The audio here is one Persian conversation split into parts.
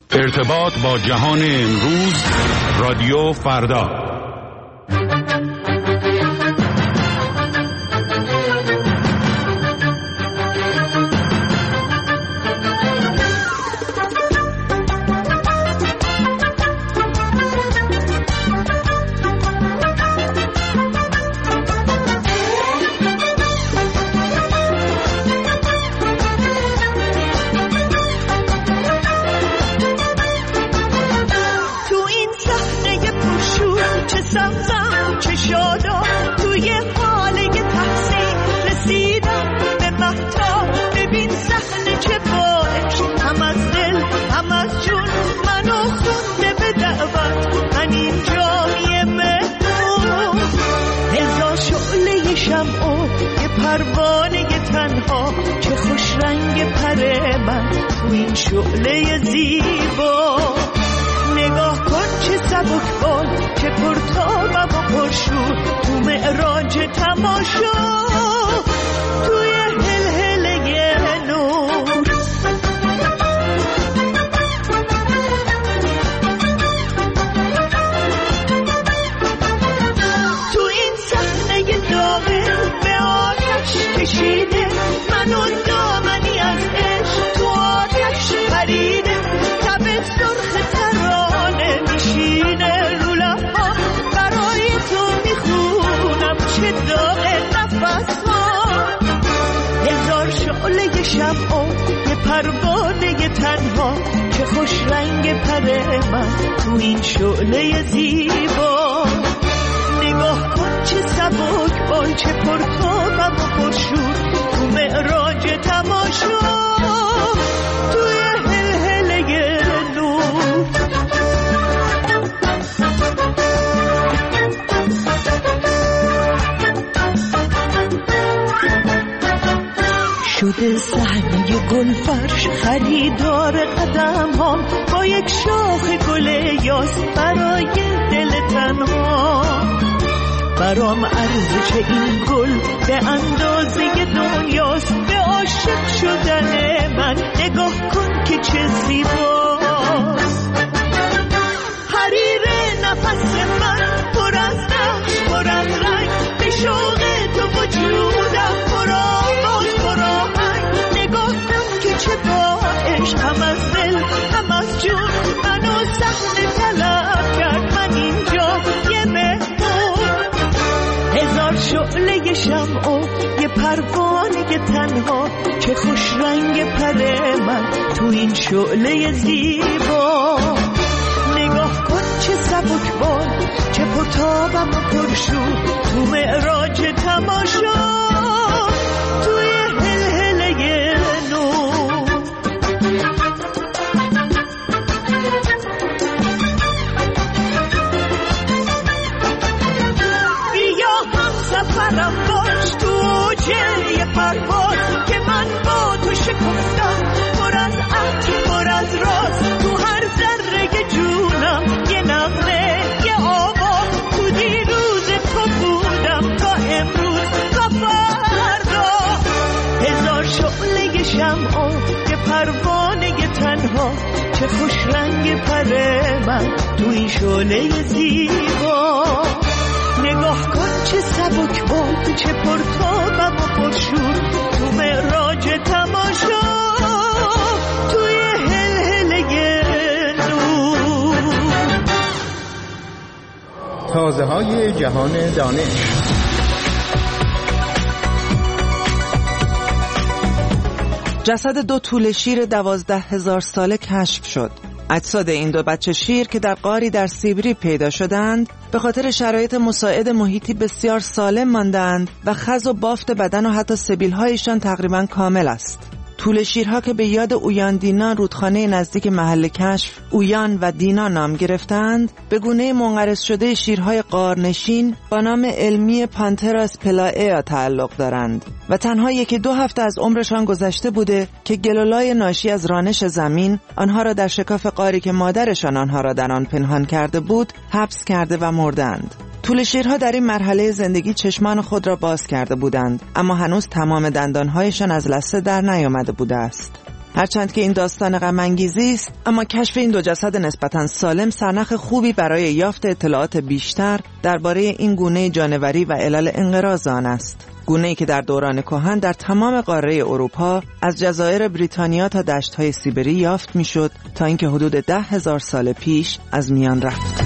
ارتباط با جهان امروز، رادیو فردا. پروانه تنها چه خوش رنگ پر من تو این شعله زیبا، نگاه کن چه سبکبال، چه پرتابم و پرشور تو معراج تماشا، توی هلهله نور. تو این صحنه داغ کشیده منو دامنی از عشق تو آتش پریده، تب سرخ ترانه میشینه رو لب‌ها، برای تو میخونم چه داغ نفس‌ها. هزار شعله شمع و یه پروانه تنها، چه خوش رنگ پر من تو این شعله زیبا، نگاه کن چه سبک بال، چه پرتابم و پرشور تو معراج تماشا، توی هلهله نور. شده صحنه گلفرش خریدار قدم هم، با یک شاخ گل یاس برای دل تنها، برام ارزش این گل به اندازه دنیاست، به عاشق شدن من نگاه کن که چه زیباست. حریر نفس من پر از نقش، پر از رنگ، به شوق تو وجودم پر آواز، پر آهنگ، نگاه کن که چه با عشق هم از دل هم از جون منو صحنه طلب کرد، من اینجا یه مهمون. هزار شعله شمع و یه پروانه تنها، چه خوش رنگ پر من تو این شعله زیبا، نگاه کن چه سبکبال، چه پرتابم و پرشور تو معراج تماشا، توی هلهله نور. سفرم باش تو اوج پرواز، که من با تو شکفتم، پر از عطر پر از راز، تو هر ذره جونم یه نغمه یه آواز، تو دیروز تو بودم تا امروز تا فردا. هزار شعله شمع و یه پروانه تنها، چه خوش رنگ پر من تو این شعله زیبا، نگاه کن چه سبکبال، چه پرتابم و پرشور تو معراج تماشا، توی هلهله نور. تازه های جهان دانش. جسد 2 توله شیر 12,000 ساله کشف شد. اجساد این 2 بچه شیر که در غاری در سیبری پیدا شدند، به خاطر شرایط مساعد محیطی بسیار سالم ماندند و خز و بافت بدن و حتی سبیل‌هایشان تقریباً کامل است. توله شیرها که به یاد اویان دینا رودخانه نزدیک محل کشف اویان و دینا نام گرفتند، به گونه منقرض شده شیرهای غارنشین با نام علمی پانتراس پلائا تعلق دارند و تنها 1-2 هفته از عمرشان گذشته بوده که گلولای ناشی از رانش زمین آنها را در شکاف غاری که مادرشان آنها را در آن پنهان کرده بود حبس کرده و مردند. توله شیرها در این مرحله زندگی چشمان خود را باز کرده بودند، اما هنوز تمام دندانهایشان از لثه در نیامده بوده است. هرچند که این داستان غم انگیزی است، اما کشف این دو جسد نسبتاً سالم سرنخ خوبی برای یافت اطلاعات بیشتر درباره این گونه جانوری و علل انقراض آن است. گونه‌ای که در دوران کهن در تمام قاره اروپا از جزایر بریتانیا تا دشت‌های سیبری یافت می‌شد تا اینکه حدود 10,000 سال پیش از میان رفت.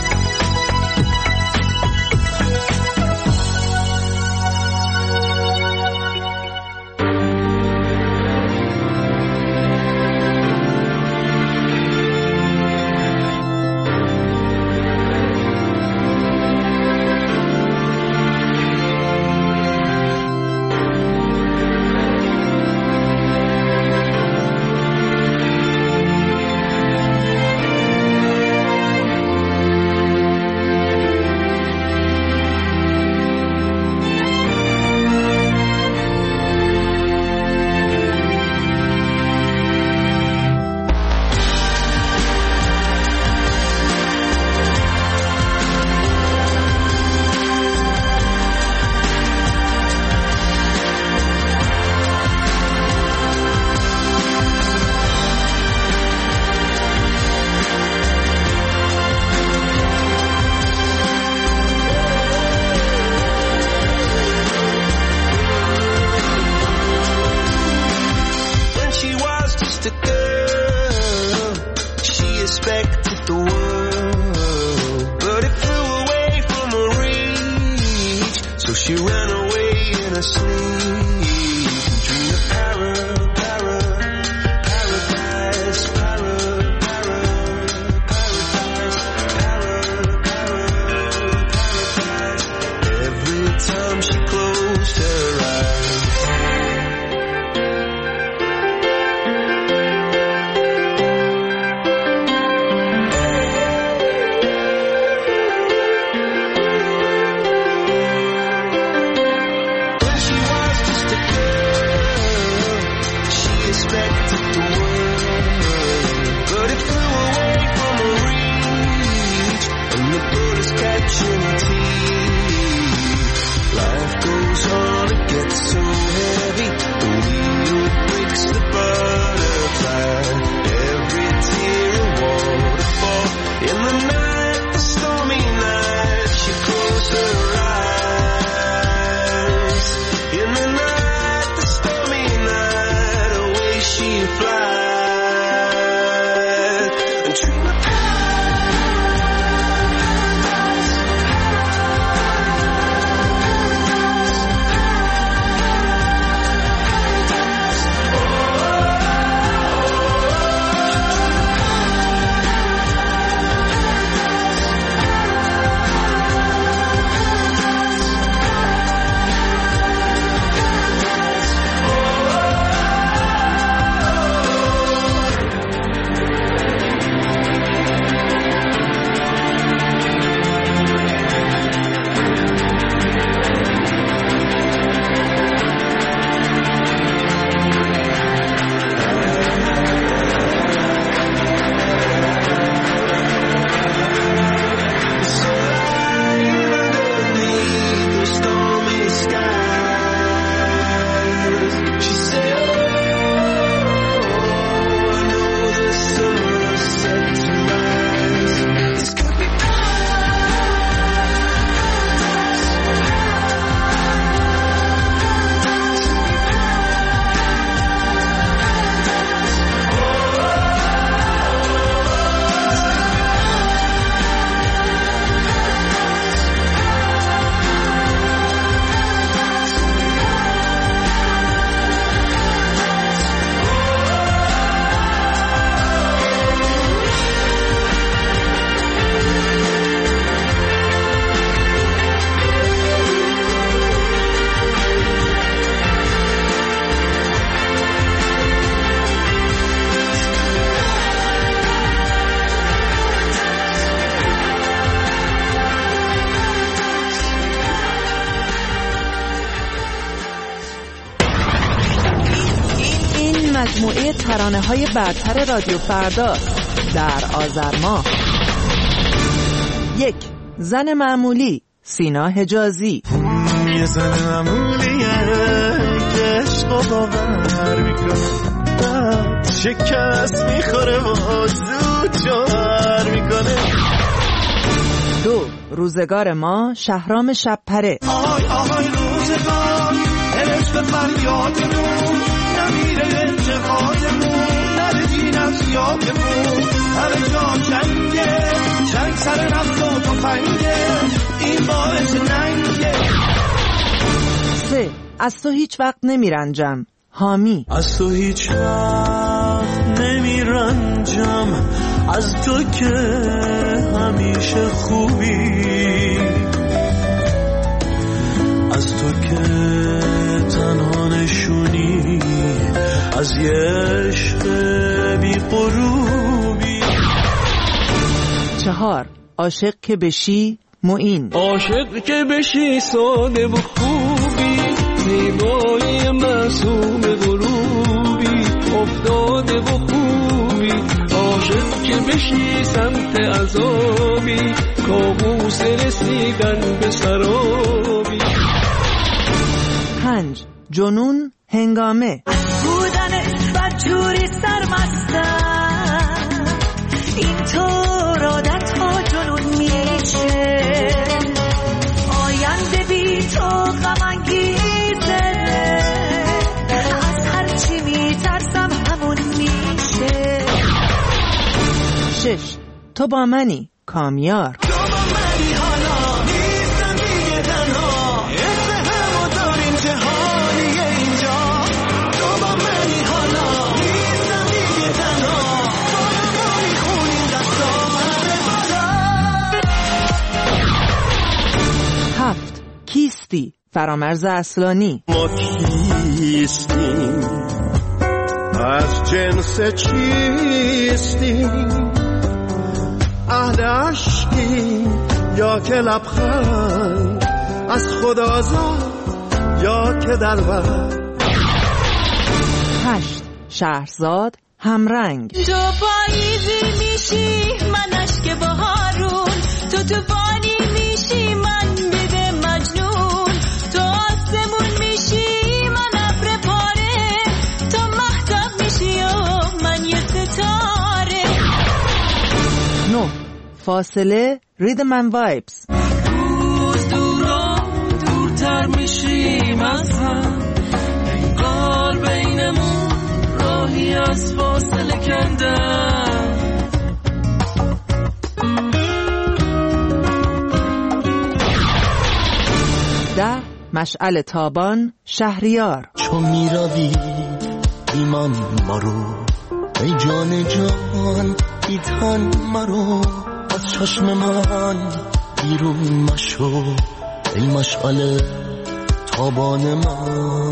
مجموعه ترانه‌های برتر رادیو فردا در آذر ماه. 1. زن معمولی، سینا حجازی. یه زن معمولیه که عشق و باور میکنه شکست میخوره و زود جوهر میکنه. 2. روزگار ما، شهرام شبپره. آهای آهای روزگار عشق فریادمون نمیره انتقادمون ندید از یادمون همه جا جنگه جنگ سر نفت و تفنگه این باعث ننگه. 3. از تو هیچ وقت نمیرنجم، حامی. از تو هیچ وقت نمیرنجم از تو که همیشه خوبی از تو که تنها نشونی از یه عشق بی غروبی. 4. عاشق که بشی، معین. عاشق که بشی ساده و خوبی زیبایی معصوم غروبی افتاده و خوبی عاشق که بشی سمت عذابی کابوس رسیدن به سرابی. 5. جنون هنگامه. بودنت بدجوری سرمستم اینطور عادت ها جنون میشه آینده بی تو غم انگیزه از هرچی میترسم همون میشه. 6. تو با منی، کامیار. تو با منی حالا نیستم دیگه تنها عشق همو داریم چه حالیه اینجا. تو با منی حالا نیستم دیگه تنها با ما میخونیم دستا مهره بالا. 7. کیستی، فرامرز اصلانی. ما کیستیم از جنس چیستیم اهل عشقی یا که لبخند از خدازاد یا که دلبر. 8. شهرزاد همرنگ. تو پاییزی میشی من اشک بهارون تو طوفانی میشی من بده مجنون تو آسمون میشی من ابر پاره تو مهتاب میشی و من یه ستاره. 9. فاصله ریدم اند وایبز. روز دورتر میشیم از هم انگار بینمون راهی از فاصله کندم. 10. مشعل تابان، شهریار. چون میروی ایمان مرو ای جان جان ای تن مرو از چشم من بیرون مشو ای مشعل تابان من.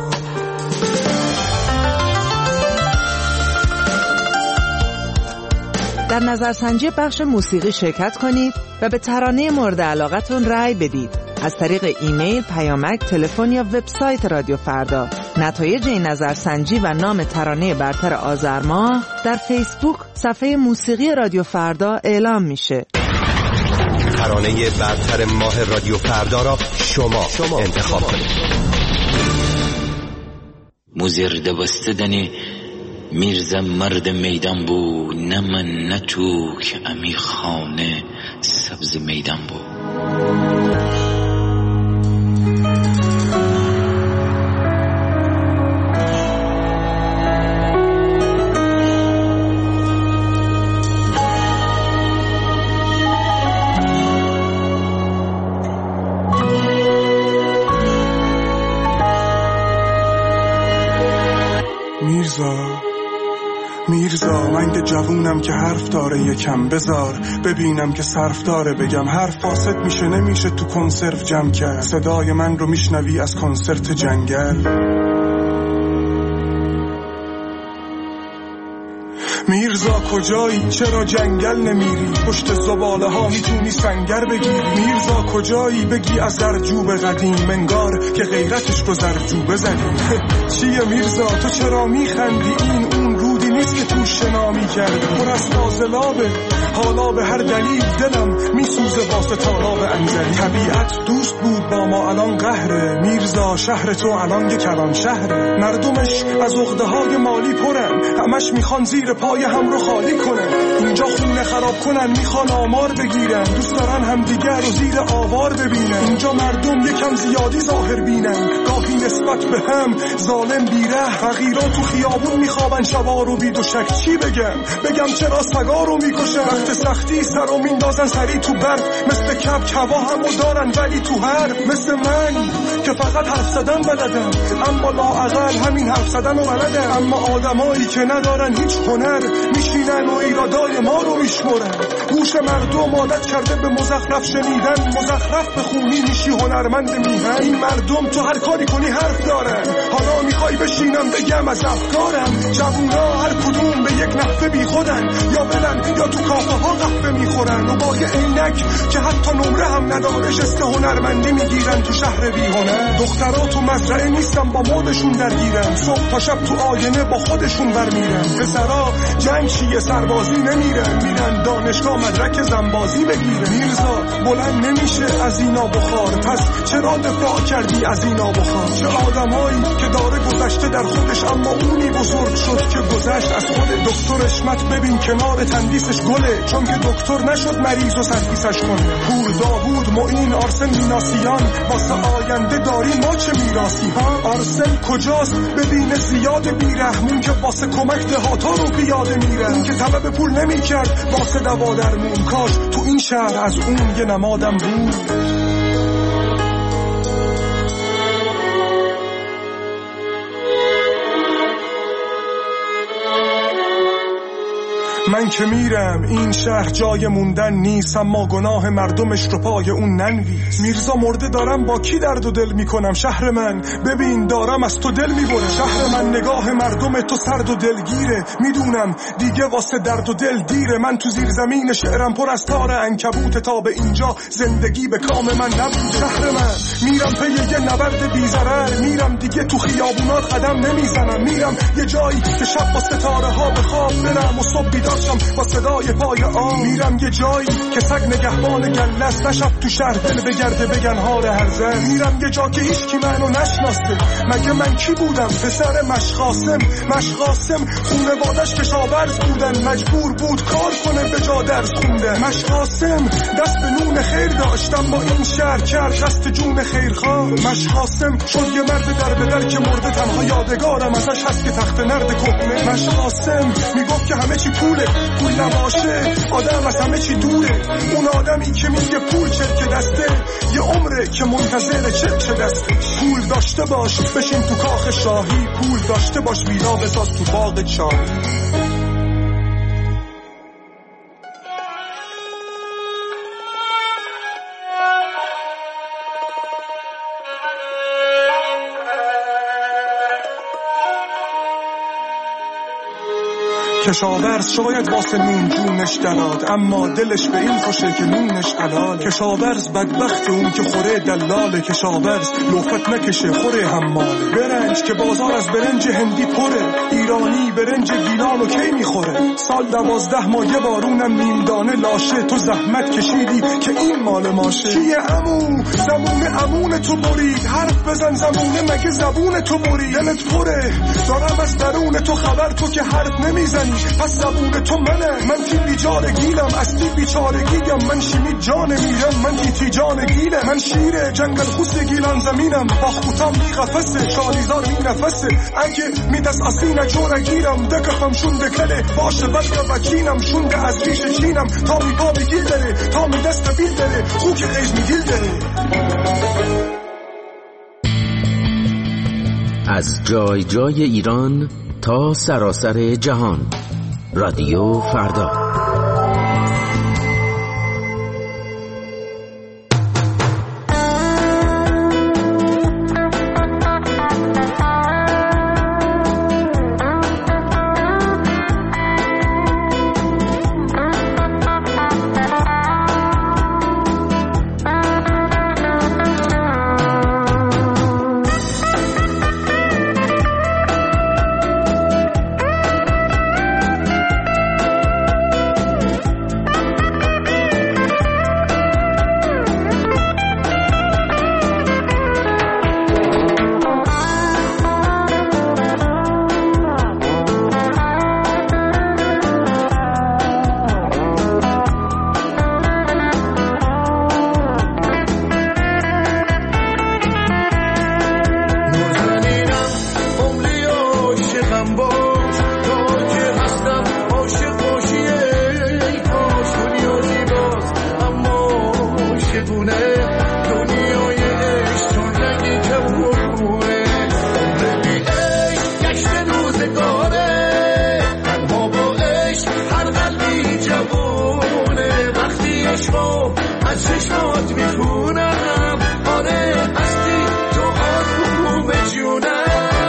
در نظرسنجی بخش موسیقی شرکت کنید و به ترانه مورد علاقتون رأی بدید. از طریق ایمیل، پیامک، تلفن یا وبسایت رادیو فردا. نتایج این نظرسنجی و نام ترانه برتر آذر ماه در فیسبوک صفحه موسیقی رادیو فردا اعلام میشه. ترانه برتر ماه رادیو فردا را شما انتخاب کنید. مزرده بستدنی میرزا مرد میدان بو نه من نه تو که امی خانه سبز میدان بو. میرزا من که جوونم که حرف داره یکم بذار ببینم که صرف داره بگم حرف فاسد میشه نمیشه تو کنسرو جمع کرد صدای من رو میشنوی از کنسرت جنگل. میرزا کجایی چرا جنگل نمیری پشت زباله ها میتونی سنگر بگیری میرزا کجایی بگی از زرجوب قدیم انگار که غیرتش رو زرجوب بزنی چیه میرزا تو چرا میخندی این اون رودی نیست نیست که تو شنا میکردی، پر از فاضلابه. حالا به هر دلیل دلم میسوزه واسه تالاب انزلی. طبیعت دوست بود با ما الان قهره، میرزا شهر تو الان یه کلان شهره. مردمش از عقده‌های مالی پرن، همش میخوان زیر پای هم رو خالی کنن. اینجا خونه خراب کنن، میخوان آمار بگیرن، دوست دارن همدیگر رو زیر آوار ببینن. اینجا مردم یکم زیادی ظاهر بینن، گاهی نسبت به هم ظالم بیره. فقیرا تو خیابون میخوابن شبا رو بید و شک. چی بگم چرا سگا رو میکشن؟ وقت سختی سر رو میندازن سری تو برد، مثل کپ کوا همو دارن ولی تو هر. مثل من که فقط حرف زدن بلدم، اما لااقل همین حرف زدن رو بلدم. اما آدمایی که ندارن هیچ هنر، میشینن و ایرادای ما رو میشمرن. گوش مردم عادت کرده به مزخرف شنیدن، مزخرف بخونی میشی هنرمند میهن. این مردم تو هر کاری کنی حرف دارن، حالا میخوای بشینم بگم از افکارم. جوونا هر کدوم به یک نحوه بی خودن، یا برن یا تو کافه ها قهوه میخورن و با یه عینک که حتی نمره هم نداره شست هنرمندی میگیرن تو شهر بی هنر. دخترها تو مزرعه نیستن با مودشون درگیرن، صبح تا شب تو آینه با خودشون برمیرن. پسرا جنگ چیه سربازی نمیرن، میرن دانشگاه مدرک زنبازی بگیرن. میرزا بلند نمیشه از اینا بخار، پس چرا دفاع کردی از اینا بخار؟ چه آدمایی که داره گذشته در خودش، اما اونی بزرگ شد که گذشت از خود. دکتر اشمت ببین کنار تندیسش گله، چون که دکتر نشد مریض و سرپیسش کنه. پور داوود معین آرسن میناسیان، واسه آینده داری ما چه میراسی ها؟ آرسن کجاست ببین زیاد بیرحمون که واسه کمک دهاتا رو پیاده میره. اون که طلب پول نمیکرد واسه دوا درمون، کاش تو این شهر از اون یه نمادم بود. من که میرم این شهر جای موندن نیست، اما گناه مردمش رو پای اون ننویس. میرزا مرده دارم با کی درد و دل میکنم؟ شهر من ببین دارم از تو دل میبره. شهر من نگاه مردم تو سرد و دلگیره، میدونم دیگه واسه درد و دل دیره. من تو زیر زمین شعرم پر از تار عنکبوت، تا به اینجا زندگی به کام من نبود. شهر من میرم پی یه نبرد بی‌ضرر، میرم دیگه تو خیابونات قدم نمیزنم. میرم یه جایی که شب با ستاره ها به خواب برم و صبح بیدار با صدای پای آن. میرم یه جایی که سگ نگهبان گلست، نشب تو شهر دل بگرده بگن حال هر زن. میرم یه جا که هیچ کی منو نشناسه، مگه من کی بودم؟ پسر مشقاسم خونوادش کشاورز بودن، مجبور بود کار کنه به جا درس خوندن. مشقاسم دست به نون خیر داشتم، با این شهر کرد قصد جون خیرخواه. مشقاسم شد یه مرد در به در که مرده، تنها یادگارم ازش هست که تخت نرد کهنه. مشقاسم میگفت که همه چی پول نباشه آدم از همه چی دوره. اون آدمی که میگه پول چرک دسته، یه عمره که منتظر چرک دسته. پول داشته باش بشین تو کاخ شاهی، پول داشته باش ویلا بساز تو باغ چاهی. کشاورز شاید واسه نون جونش دراد، اما دلش به این خوشه که نونش حلال. کشاورز بدبخت اون که خوره دلاله، کشاورز لوفت نکشه خوره حماله. برنج که بازار از برنج هندی پره، ایرانی برنج گیلان و کی میخوره. سال 12 ماه یه بارونم نیم دانه لاشه، تو زحمت کشیدی که این مال ماشه. کیه عمو زمون عمون تو برید، حرف بزن زمونه مگه زبون تو برید. دلت پره دارم از درون تو خبر، تو که حرف نمیزنی پس زبون تو منه. من تی بیچاره گیلم اصلی بیچاره گیلم، من شیمی جان میرم من گیتی جان گیلم. من شیر جنگل خوست گیلان زمینم، با خوتم بی قفسه شالیزار می نفسه. اگه می دست اصلی نجوره گیرم، دکفم شون بکله باشه بلگه وکینم. شونده از ریش چینم تا می پا بگیل داره، تا می دست بیل داره خوک غیز می دیل داره. از جای جای ایران تا سراسر جهان، رادیو فردا. عشقو از چشمات میخونم آره هستی تو آروم جونم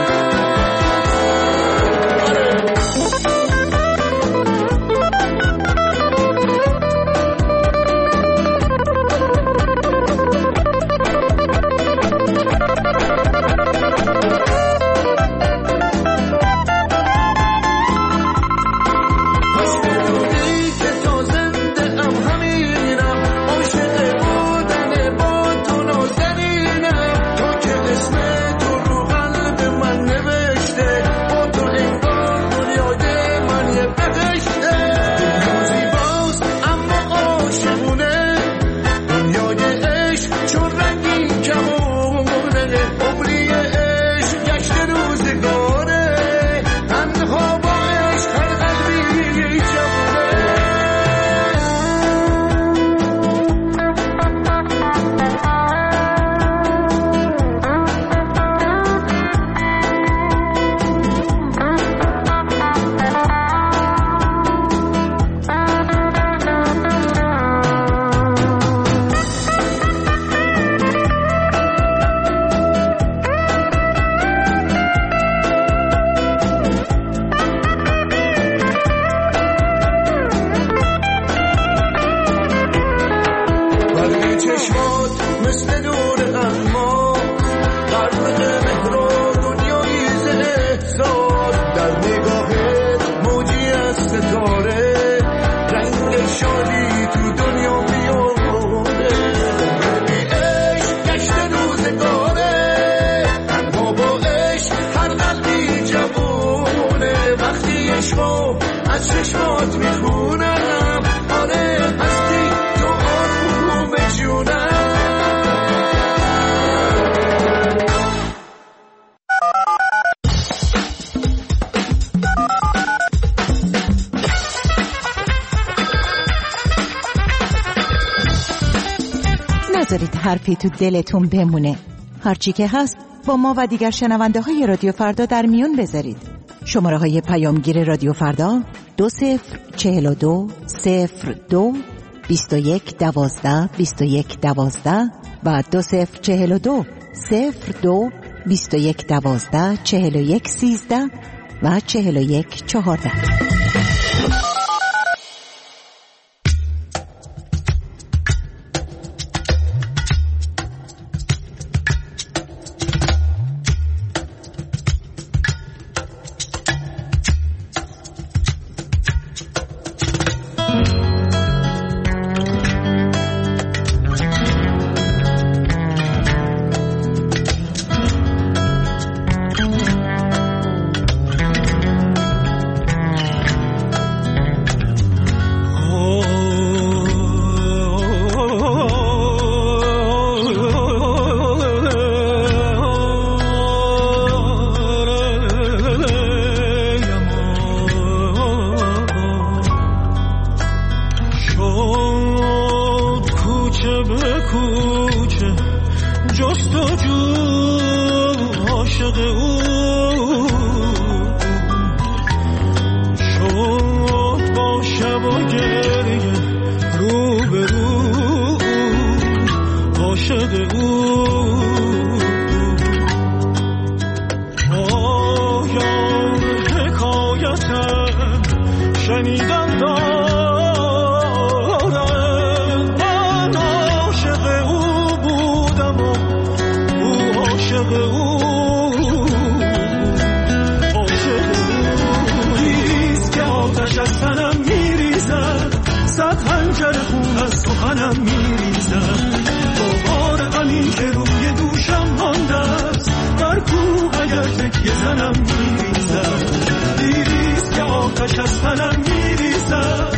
نذارید حرفی تو دلتون بمونه. هرچی که هست با ما و دیگر شنونده های رادیو فردا در میون بذارید. شماره های پیامگیر رادیو فردا 2042 02 21 12 21 12 و 2042 02 21 12 41 13 و 41 14. سخنم میریزد دوباره غمی که روی دوشم مانده است در کوه اگر تکیه زنم میریزد دیریست که آتش از تنم میریزد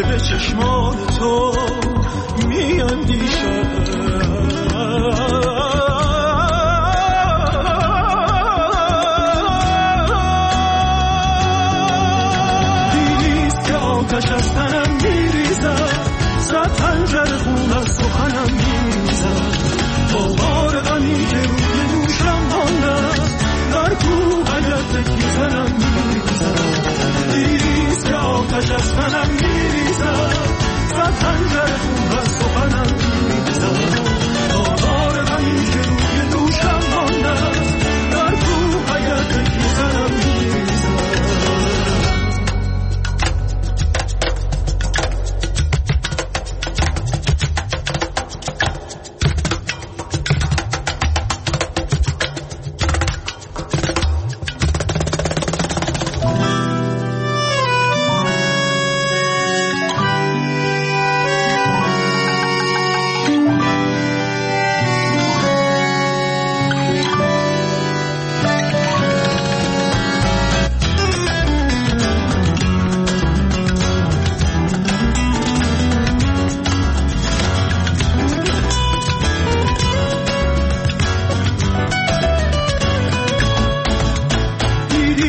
که به چشمان تو میاندیشم. دیدیست که آتش از تنم میریزد، صد خنجر خون از سخنم میریزد. بار غمی که روی دوشم مانده در کوهیت تکیزنم میریزد. دیدیست که آتش از تنم میریزد، صد خنجر خون از سخنم میریزد. بار غمی که روی دوشم مانده در کوهیت تکیزنم میریزد.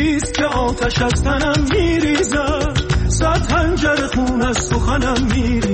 آتش از تنم میریزد، صد خنجر خون از سخنم میریزد.